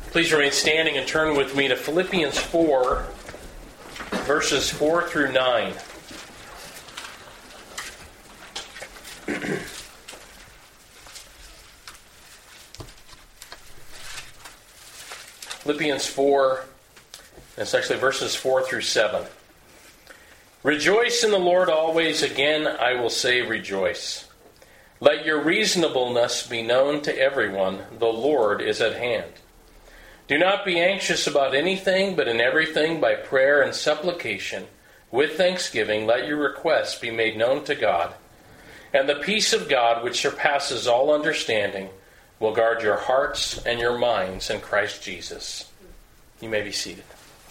Please remain standing and turn with me to Philippians 4, verses 4 through 9. Philippians 4, it's actually verses 4 through 7. Rejoice in the Lord always. Again, I will say rejoice. Let your reasonableness be known to everyone. The Lord is at hand. Do not be anxious about anything, but in everything by prayer and supplication, with thanksgiving, let your requests be made known to God. And the peace of God, which surpasses all understanding, will guard your hearts and your minds in Christ Jesus. You may be seated.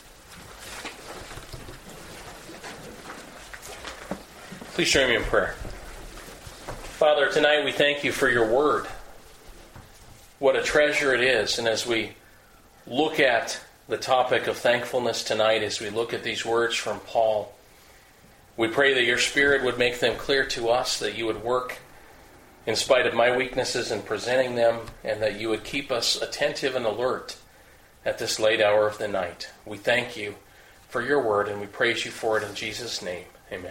Please join me in prayer. Father, tonight we thank you for your word. What a treasure it is. And as we look at the topic of thankfulness tonight, as we look at these words from Paul, we pray that your Spirit would make them clear to us, that you would work in spite of my weaknesses in presenting them, and that you would keep us attentive and alert at this late hour of the night. We thank you for your word, and we praise you for it in Jesus' name. Amen.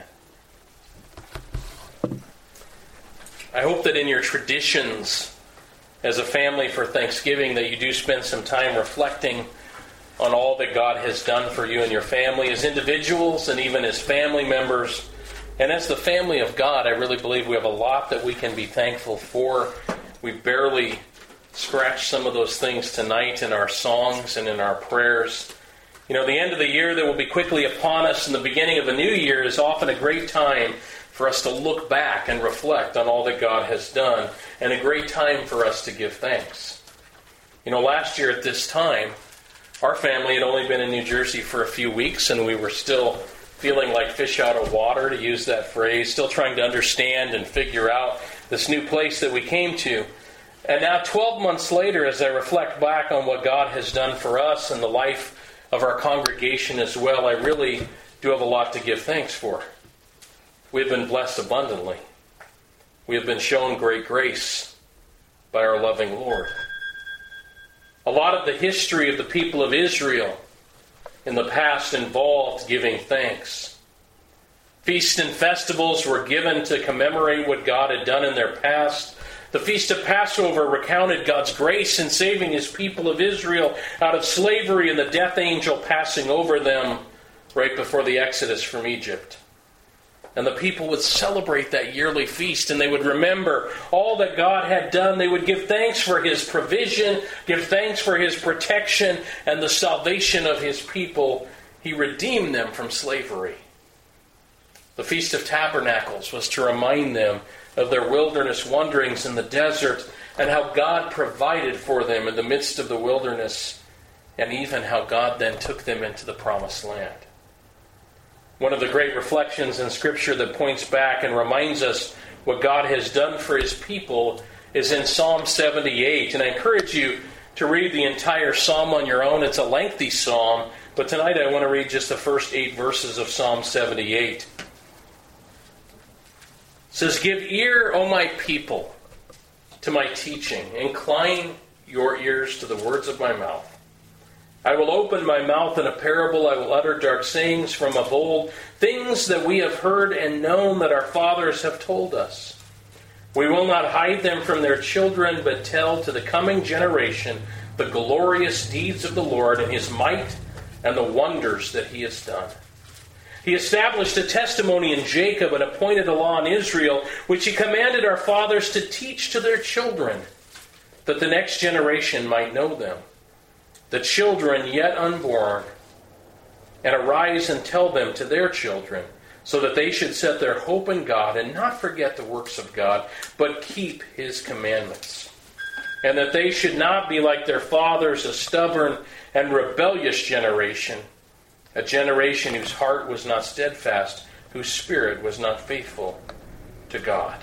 I hope that in your traditions as a family for Thanksgiving that you do spend some time reflecting on all that God has done for you and your family as individuals and even as family members. And as the family of God, I really believe we have a lot that we can be thankful for. We barely scratched some of those things tonight in our songs and in our prayers. You know, the end of the year that will be quickly upon us and the beginning of a new year is often a great time for us to look back and reflect on all that God has done, and a great time for us to give thanks. You know, last year at this time, our family had only been in New Jersey for a few weeks, and we were still feeling like fish out of water, to use that phrase, still trying to understand and figure out this new place that we came to. And now 12 months later, as I reflect back on what God has done for us and the life of our congregation as well, I really do have a lot to give thanks for. We have been blessed abundantly. We have been shown great grace by our loving Lord. A lot of the history of the people of Israel in the past involved giving thanks. Feasts and festivals were given to commemorate what God had done in their past. The Feast of Passover recounted God's grace in saving his people of Israel out of slavery and the death angel passing over them right before the exodus from Egypt. And the people would celebrate that yearly feast, and they would remember all that God had done. They would give thanks for his provision, give thanks for his protection, and the salvation of his people. He redeemed them from slavery. The Feast of Tabernacles was to remind them of their wilderness wanderings in the desert, and how God provided for them in the midst of the wilderness, and even how God then took them into the promised land. One of the great reflections in Scripture that points back and reminds us what God has done for his people is in Psalm 78. And I encourage you to read the entire psalm on your own. It's a lengthy psalm, but tonight I want to read just the first 8 verses of Psalm 78. It says, "Give ear, O my people, to my teaching. Incline your ears to the words of my mouth. I will open my mouth in a parable. I will utter dark sayings from of old, things that we have heard and known that our fathers have told us. We will not hide them from their children, but tell to the coming generation the glorious deeds of the Lord and his might and the wonders that he has done. He established a testimony in Jacob and appointed a law in Israel, which he commanded our fathers to teach to their children, that the next generation might know them, the children yet unborn, and arise and tell them to their children, so that they should set their hope in God and not forget the works of God, but keep his commandments. And that they should not be like their fathers, a stubborn and rebellious generation, a generation whose heart was not steadfast, whose spirit was not faithful to God."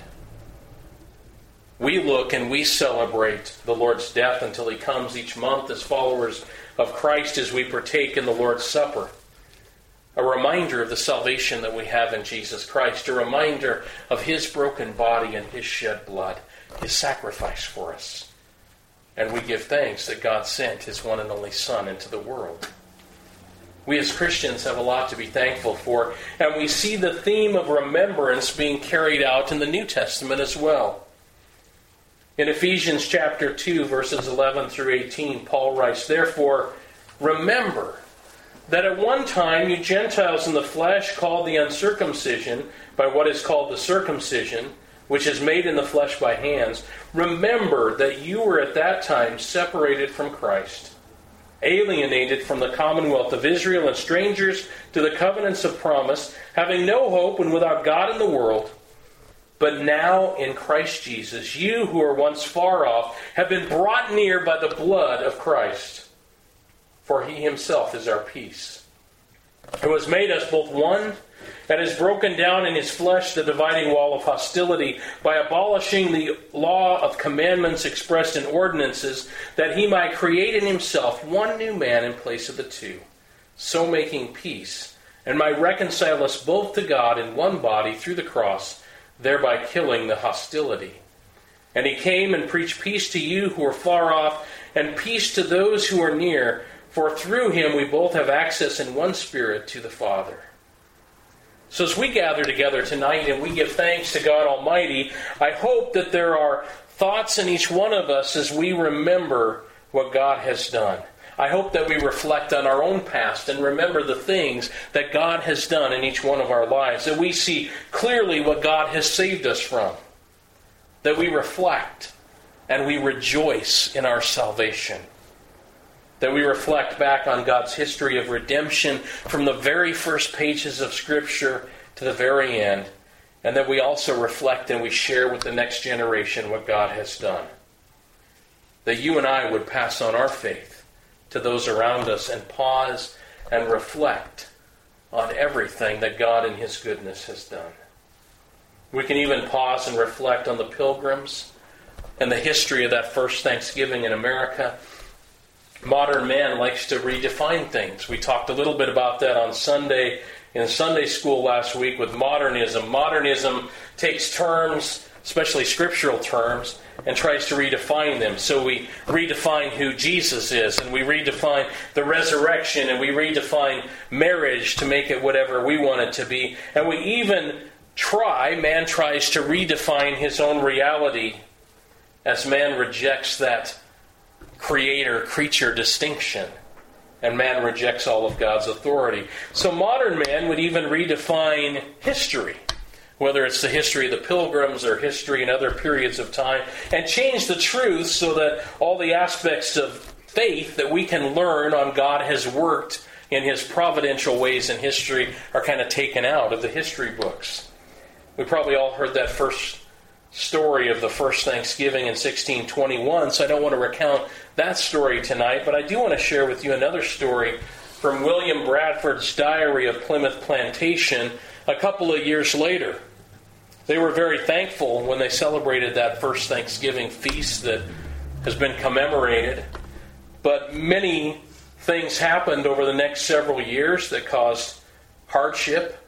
We look and we celebrate the Lord's death until he comes each month as followers of Christ, as we partake in the Lord's Supper. A reminder of the salvation that we have in Jesus Christ, a reminder of his broken body and his shed blood, his sacrifice for us. And we give thanks that God sent His one and only Son into the world. We as Christians have a lot to be thankful for, and we see the theme of remembrance being carried out in the New Testament as well. In Ephesians chapter 2, verses 11 through 18, Paul writes, "Therefore, remember that at one time you Gentiles in the flesh, called the uncircumcision by what is called the circumcision, which is made in the flesh by hands, remember that you were at that time separated from Christ, alienated from the commonwealth of Israel and strangers to the covenants of promise, having no hope and without God in the world. But now in Christ Jesus, you who were once far off have been brought near by the blood of Christ. For He Himself is our peace, who has made us both one, and has broken down in His flesh the dividing wall of hostility by abolishing the law of commandments expressed in ordinances, that He might create in Himself one new man in place of the two, so making peace, and might reconcile us both to God in one body through the cross, thereby killing the hostility. And He came and preached peace to you who are far off, and peace to those who are near, for through Him we both have access in one Spirit to the Father." So as we gather together tonight and we give thanks to God Almighty, I hope that there are thoughts in each one of us as we remember what God has done. I hope that we reflect on our own past and remember the things that God has done in each one of our lives, that we see clearly what God has saved us from, that we reflect and we rejoice in our salvation, that we reflect back on God's history of redemption from the very first pages of Scripture to the very end, and that we also reflect and we share with the next generation what God has done. That you and I would pass on our faith to those around us and pause and reflect on everything that God in His goodness has done. We can even pause and reflect on the Pilgrims and the history of that first Thanksgiving in America. Modern man likes to redefine things. We talked a little bit about that on Sunday in Sunday school last week with modernism. Modernism takes terms, especially scriptural terms, and tries to redefine them. So we redefine who Jesus is, and we redefine the resurrection, and we redefine marriage to make it whatever we want it to be. And we even man tries to redefine his own reality as man rejects that creator-creature distinction, and man rejects all of God's authority. So modern man would even redefine history, whether it's the history of the Pilgrims or history in other periods of time, and change the truth so that all the aspects of faith that we can learn on God has worked in His providential ways in history are kind of taken out of the history books. We probably all heard that first story of the first Thanksgiving in 1621, so I don't want to recount that story tonight, but I do want to share with you another story from William Bradford's diary of Plymouth Plantation a couple of years later. They were very thankful when they celebrated that first Thanksgiving feast that has been commemorated, but many things happened over the next several years that caused hardship,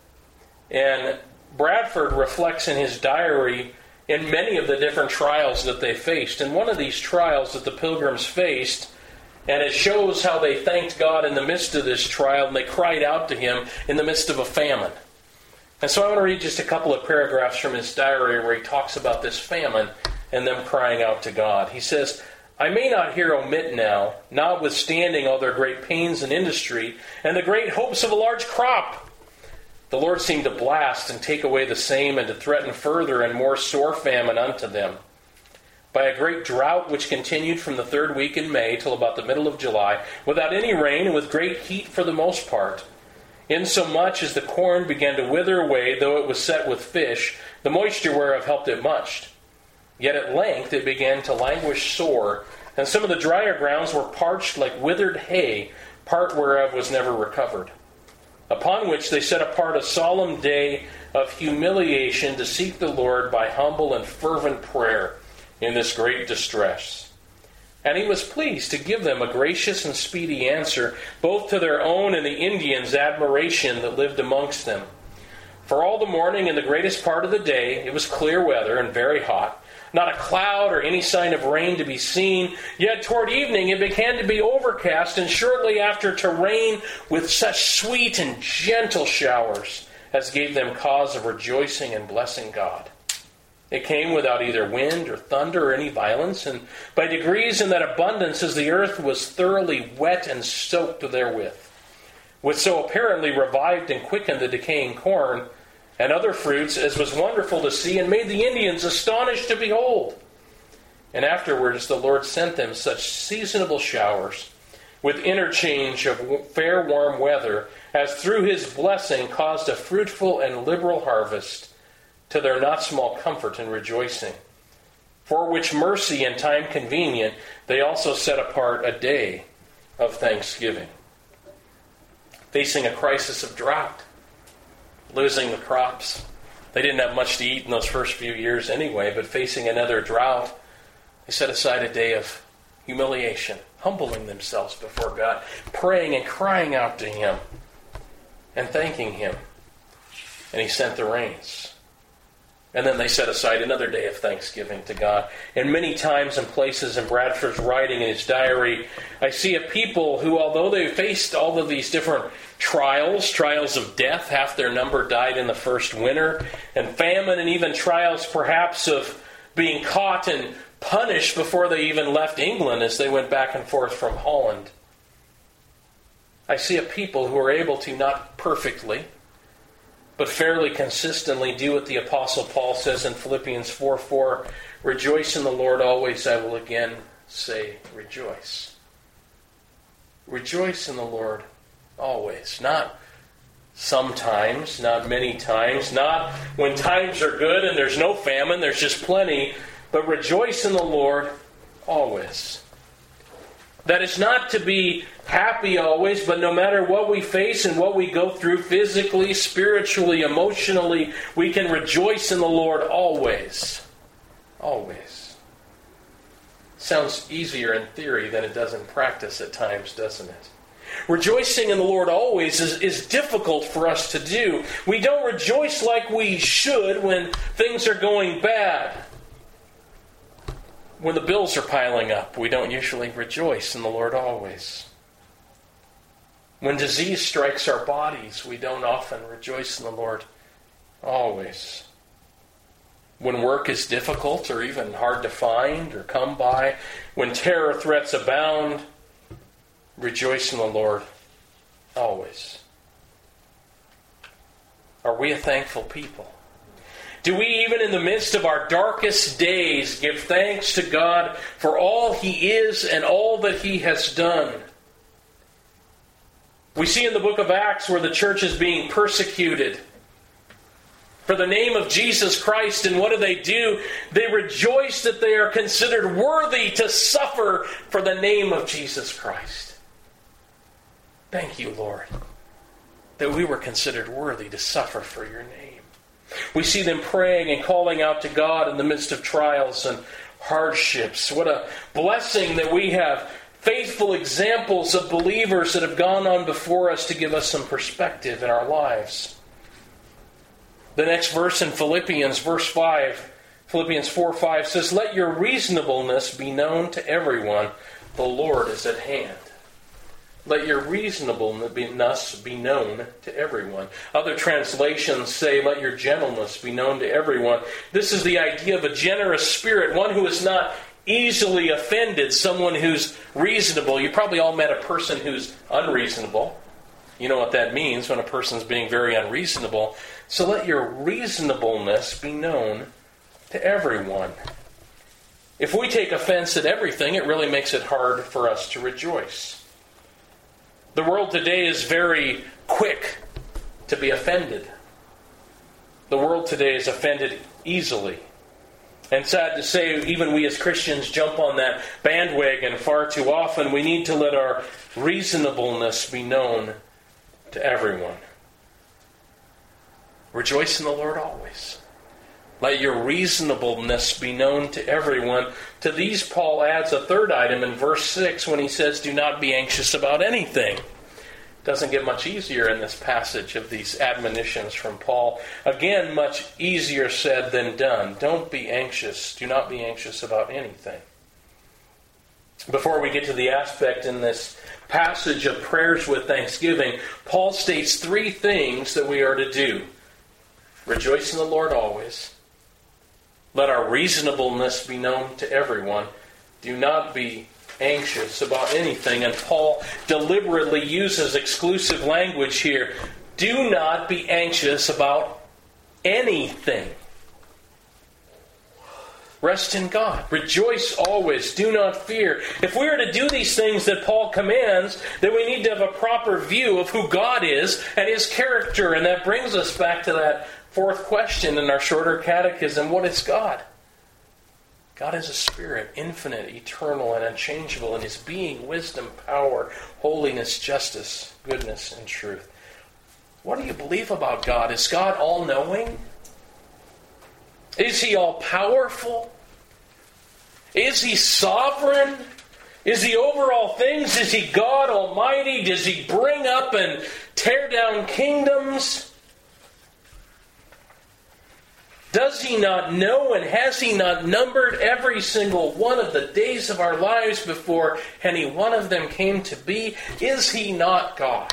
and Bradford reflects in his diary in many of the different trials that they faced. And one of these trials that the Pilgrims faced, and it shows how they thanked God in the midst of this trial, and they cried out to Him in the midst of a famine. And so I want to read just a couple of paragraphs from his diary where he talks about this famine and them crying out to God. He says, "I may not here omit now, notwithstanding all their great pains and industry, and the great hopes of a large crop. The Lord seemed to blast and take away the same, and to threaten further and more sore famine unto them. By a great drought which continued from the 3rd week in May till about the middle of July, without any rain and with great heat for the most part, insomuch as the corn began to wither away, though it was set with fish, the moisture whereof helped it much. Yet at length it began to languish sore, and some of the drier grounds were parched like withered hay, part whereof was never recovered. Upon which they set apart a solemn day of humiliation to seek the Lord by humble and fervent prayer in this great distress. And He was pleased to give them a gracious and speedy answer, both to their own and the Indians' admiration that lived amongst them. For all the morning and the greatest part of the day it was clear weather and very hot, not a cloud or any sign of rain to be seen. Yet toward evening it began to be overcast, and shortly after to rain with such sweet and gentle showers as gave them cause of rejoicing and blessing God. It came without either wind or thunder or any violence, and by degrees in that abundance as the earth was thoroughly wet and soaked therewith, which so apparently revived and quickened the decaying corn and other fruits, as was wonderful to see, and made the Indians astonished to behold. And afterwards the Lord sent them such seasonable showers, with interchange of fair warm weather, as through his blessing caused a fruitful and liberal harvest, to their not small comfort and rejoicing. For which mercy in time convenient they also set apart a day of thanksgiving. Facing a crisis of drought, losing the crops. They didn't have much to eat in those first few years anyway, but facing another drought, they set aside a day of humiliation, humbling themselves before God, praying and crying out to Him, and thanking Him. And He sent the rains. And then they set aside another day of thanksgiving to God. And many times and places in Bradford's writing in his diary, I see a people who, although they faced all of these different trials of death, half their number died in the first winter, and famine, and even trials perhaps of being caught and punished before they even left England as they went back and forth from Holland. I see a people who are able to, not perfectly, but fairly consistently do what the Apostle Paul says in Philippians 4:4, rejoice in the Lord always. I will again say rejoice. Rejoice in the Lord always. Not sometimes, not many times, not when times are good and there's no famine, there's just plenty, but rejoice in the Lord always. That is not to be happy always, but no matter what we face and what we go through physically, spiritually, emotionally, we can rejoice in the Lord always. Always. Sounds easier in theory than it does in practice at times, doesn't it? Rejoicing in the Lord always is difficult for us to do. We don't rejoice like we should when things are going bad. When the bills are piling up, we don't usually rejoice in the Lord always. When disease strikes our bodies, we don't often rejoice in the Lord always. When work is difficult or even hard to find or come by, when terror threats abound, rejoice in the Lord always. Are we a thankful people? Do we, even in the midst of our darkest days, give thanks to God for all He is and all that He has done? We see in the book of Acts where the church is being persecuted for the name of Jesus Christ, and what do? They rejoice that they are considered worthy to suffer for the name of Jesus Christ. Thank you, Lord, that we were considered worthy to suffer for your name. We see them praying and calling out to God in the midst of trials and hardships. What a blessing that we have faithful examples of believers that have gone on before us to give us some perspective in our lives. The next verse in Philippians, verse 5, Philippians 4:5 says, let your reasonableness be known to everyone. The Lord is at hand. Let your reasonableness be known to everyone. Other translations say, let your gentleness be known to everyone. This is the idea of a generous spirit, one who is not easily offended, someone who's reasonable. You probably all met a person who's unreasonable. You know what that means when a person's being very unreasonable. So let your reasonableness be known to everyone. If we take offense at everything, it really makes it hard for us to rejoice. The world today is very quick to be offended. The world today is offended easily. And sad to say, even we as Christians jump on that bandwagon far too often. We need to let our reasonableness be known to everyone. Rejoice in the Lord always. Let your reasonableness be known to everyone. To these, Paul adds a third item in verse 6 when he says, do not be anxious about anything. Doesn't get much easier in this passage of these admonitions from Paul. Again, much easier said than done. Don't be anxious. Do not be anxious about anything. Before we get to the aspect in this passage of prayers with thanksgiving, Paul states 3 things that we are to do. Rejoice in the Lord always. Let our reasonableness be known to everyone. Do not be anxious about anything. And Paul deliberately uses exclusive language here. Do not be anxious about anything. Rest in God. Rejoice always. Do not fear. If we are to do these things that Paul commands, then we need to have a proper view of who God is and His character. And that brings us back to that 4th question in our shorter catechism. What is God? God is a spirit, infinite, eternal, and unchangeable in His being, wisdom, power, holiness, justice, goodness, and truth. What do you believe about God? Is God all-knowing? Is He all-powerful? Is He sovereign? Is He over all things? Is He God Almighty? Does He bring up and tear down kingdoms? Does He not know, and has He not numbered every single one of the days of our lives before any one of them came to be? Is He not God?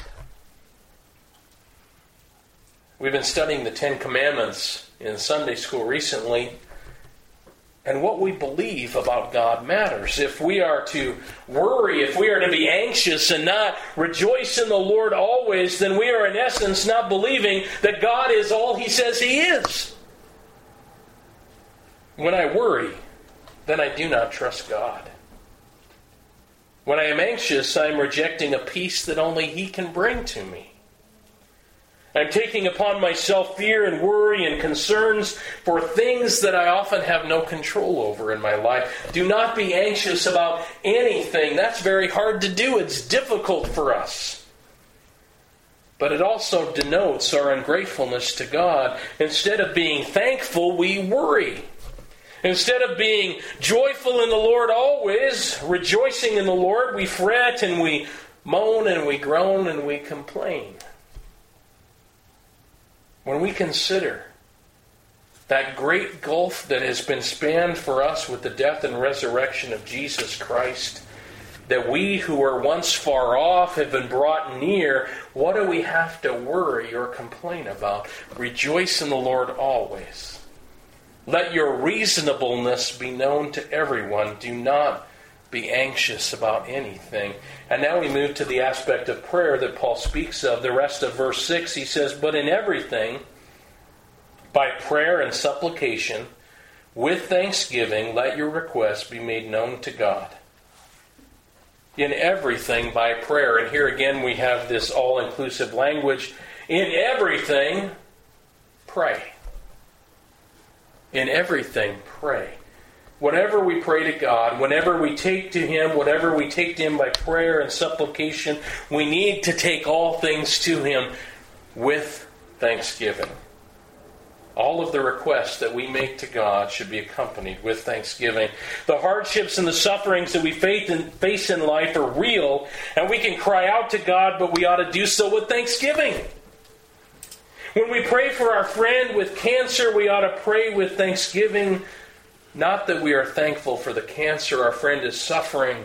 We've been studying the 10 Commandments in Sunday school recently, and what we believe about God matters. If we are to worry, if we are to be anxious and not rejoice in the Lord always, then we are in essence not believing that God is all He says He is. When I worry, then I do not trust God. When I am anxious, I am rejecting a peace that only He can bring to me. I'm taking upon myself fear and worry and concerns for things that I often have no control over in my life. Do not be anxious about anything. That's very hard to do. It's difficult for us. But it also denotes our ungratefulness to God. Instead of being thankful, we worry. Instead of being joyful in the Lord always, rejoicing in the Lord, we fret and we moan and we groan and we complain. When we consider that great gulf that has been spanned for us with the death and resurrection of Jesus Christ, that we who were once far off have been brought near, what do we have to worry or complain about? Rejoice in the Lord always. Let your reasonableness be known to everyone. Do not be anxious about anything. And now we move to the aspect of prayer that Paul speaks of. The rest of verse 6, he says, but in everything, by prayer and supplication, with thanksgiving, let your requests be made known to God. In everything, by prayer. And here again we have this all-inclusive language. In everything, pray. In everything, pray. Whatever we pray to God, whenever we take to Him, whatever we take to Him by prayer and supplication, we need to take all things to Him with thanksgiving. All of the requests that we make to God should be accompanied with thanksgiving. The hardships and the sufferings that we face in life are real, and we can cry out to God, but we ought to do so with thanksgiving. When we pray for our friend with cancer, we ought to pray with thanksgiving. Not that we are thankful for the cancer our friend is suffering,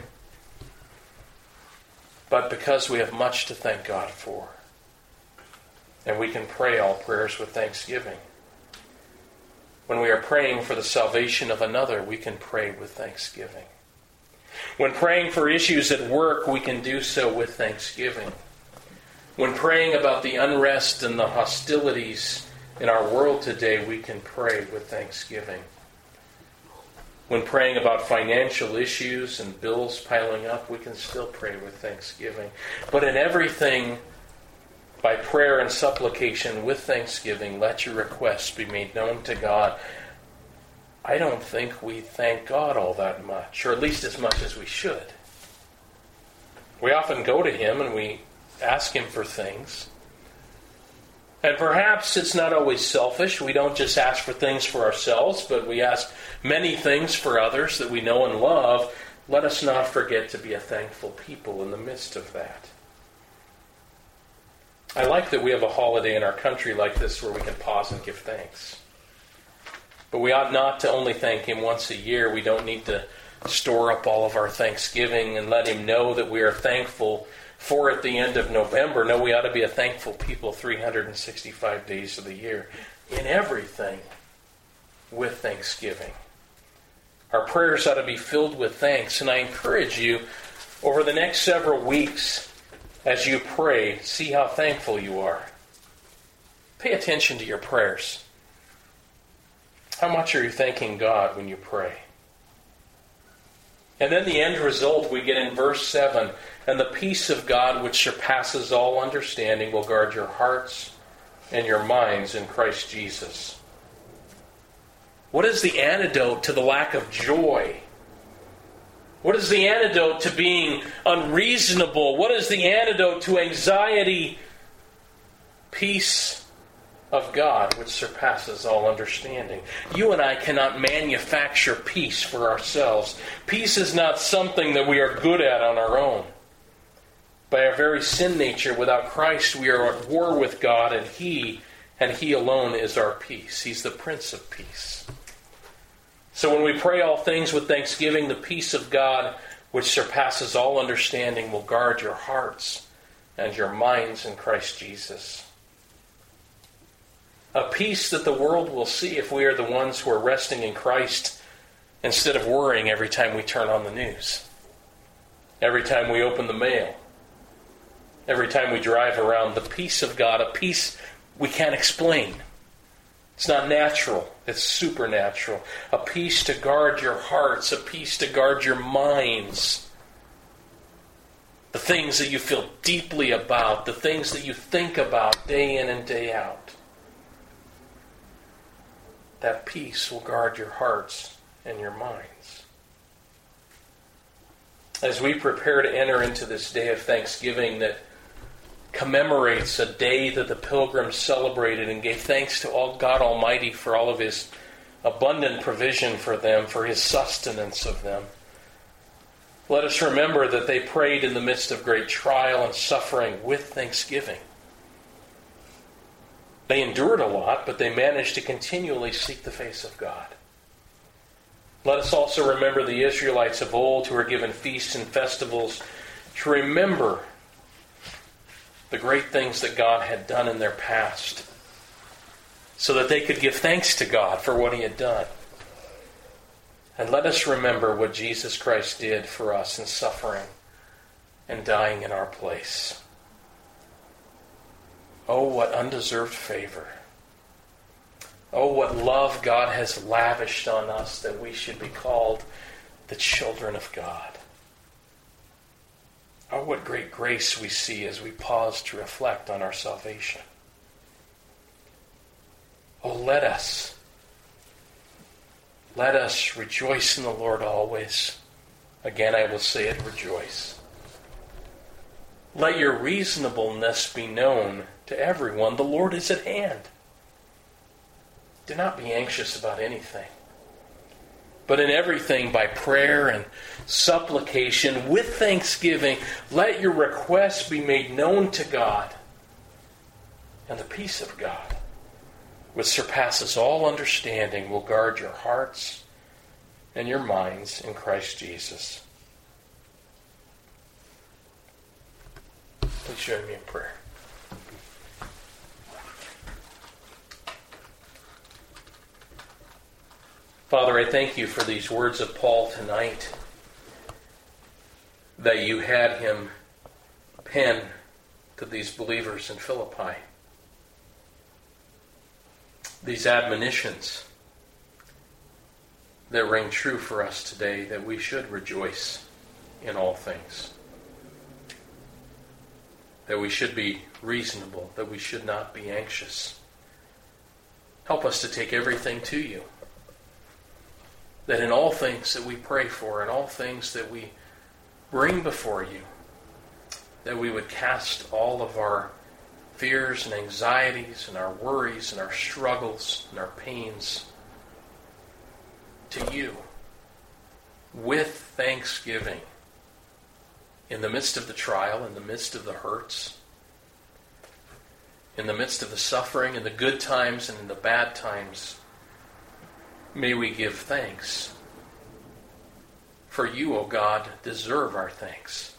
but because we have much to thank God for. And we can pray all prayers with thanksgiving. When we are praying for the salvation of another, we can pray with thanksgiving. When praying for issues at work, we can do so with thanksgiving. When praying about the unrest and the hostilities in our world today, we can pray with thanksgiving. When praying about financial issues and bills piling up, we can still pray with thanksgiving. But in everything, by prayer and supplication with thanksgiving, let your requests be made known to God. I don't think we thank God all that much, or at least as much as we should. We often go to Him and we ask Him for things. And perhaps it's not always selfish. We don't just ask for things for ourselves, but we ask many things for others that we know and love. Let us not forget to be a thankful people in the midst of that. I like that we have a holiday in our country like this where we can pause and give thanks. But we ought not to only thank Him once a year. We don't need to store up all of our thanksgiving and let Him know that we are thankful for at the end of November. No, we ought to be a thankful people 365 days of the year. In everything, with thanksgiving. Our prayers ought to be filled with thanks. And I encourage you, over the next several weeks, as you pray, see how thankful you are. Pay attention to your prayers. How much are you thanking God when you pray? And then the end result we get in verse 7. And the peace of God which surpasses all understanding will guard your hearts and your minds in Christ Jesus. What is the antidote to the lack of joy? What is the antidote to being unreasonable? What is the antidote to anxiety? Peace of God, which surpasses all understanding. You and I cannot manufacture peace for ourselves. Peace is not something that we are good at on our own. By our very sin nature, without Christ, we are at war with God, and He alone is our peace. He's the Prince of Peace. So when we pray all things with thanksgiving, the peace of God, which surpasses all understanding, will guard your hearts and your minds in Christ Jesus. A peace that the world will see if we are the ones who are resting in Christ instead of worrying every time we turn on the news, every time we open the mail, every time we drive around. The peace of God, a peace we can't explain. It's not natural. It's supernatural. A peace to guard your hearts. A peace to guard your minds. The things that you feel deeply about. The things that you think about day in and day out. That peace will guard your hearts and your minds. As we prepare to enter into this day of thanksgiving that commemorates a day that the pilgrims celebrated and gave thanks to God Almighty for all of His abundant provision for them, for His sustenance of them. Let us remember that they prayed in the midst of great trial and suffering with thanksgiving. They endured a lot, but they managed to continually seek the face of God. Let us also remember the Israelites of old who were given feasts and festivals to remember the great things that God had done in their past, so that they could give thanks to God for what He had done. And let us remember what Jesus Christ did for us in suffering and dying in our place. Oh, what undeserved favor. Oh, what love God has lavished on us that we should be called the children of God. Oh, what great grace we see as we pause to reflect on our salvation. Oh, let us rejoice in the Lord always. Again, I will say it, rejoice. Let your reasonableness be known to everyone. The Lord is at hand. Do not be anxious about anything, but in everything by prayer and supplication with thanksgiving, let your requests be made known to God. And the peace of God, which surpasses all understanding, will guard your hearts and your minds in Christ Jesus. Please join me in prayer. Father, I thank you for these words of Paul tonight, that you had him pen to these believers in Philippi. These admonitions that ring true for us today, that we should rejoice in all things, that we should be reasonable, that we should not be anxious. Help us to take everything to you, that in all things that we pray for, in all things that we bring before you, that we would cast all of our fears and anxieties and our worries and our struggles and our pains to you with thanksgiving in the midst of the trial, in the midst of the hurts, In the midst of the suffering, in the good times and in the bad times, may we give thanks. For you, O God, deserve our thanks.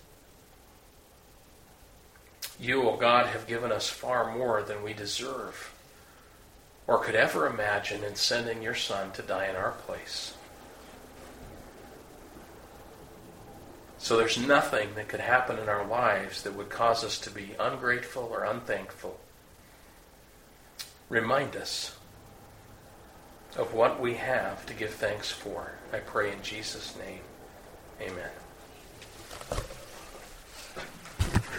You, O God, have given us far more than we deserve or could ever imagine in sending your Son to die in our place. So there's nothing that could happen in our lives that would cause us to be ungrateful or unthankful. Remind us of what we have to give thanks for. I pray in Jesus' name. Amen.